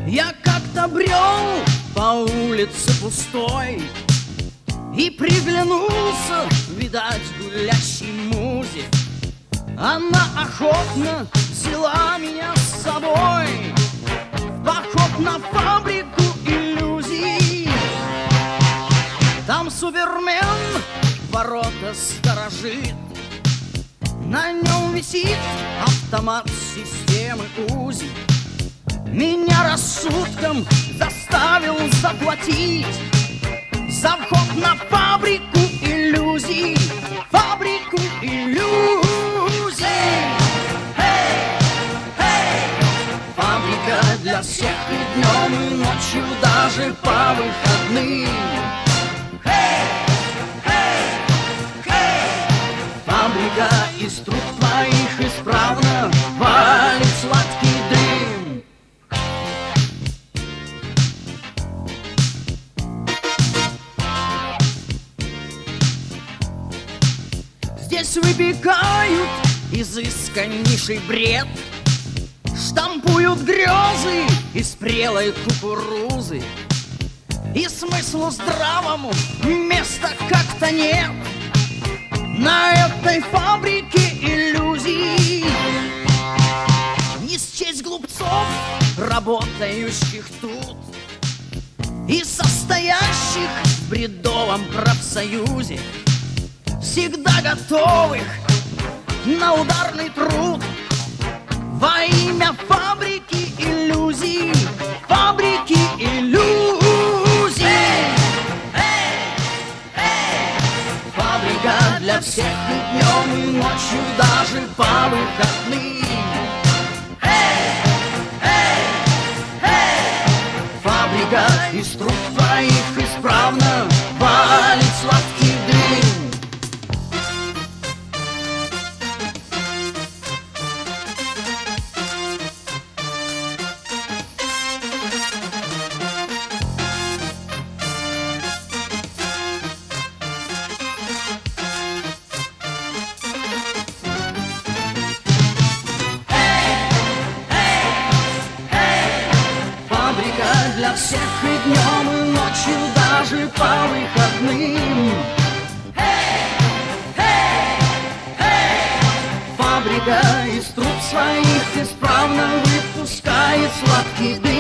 Я как-то брел по улице пустой и приглянулся, видать, гулящей музе. Она охотно взяла меня с собой в поход на фабрику иллюзий. Там Супермен ворота сторожит, на нем висит автомат системы УЗИ. Меня рассудком заставил заплатить за вход на фабрику иллюзий. Фабрику иллюзий. Эй, эй! Фабрика для всех и днем, и ночью, даже по выходным. Эй, эй, эй! Фабрика из труб твоих исправно валит сладкий дым. Здесь выпекают изысканнейший бред, штампуют грезы из прелой кукурузы, и смыслу здравому места как-то нет на этой фабрике иллюзий. Не счесть глупцов, работающих тут и состоящих в бредовом профсоюзе, всегда готовых на ударный труд во имя фабрики иллюзий. Фабрики иллюзий. Эй, эй! Фабрика для всех и днем, и ночью, даже по выходным. Эй, эй, эй! Фабрика из труб твоих исправно валит сладкий дым. Для всех и днем, и ночью, даже по выходным. Эй, эй, эй! Фабрика из труб своих исправно выпускает сладкий дым.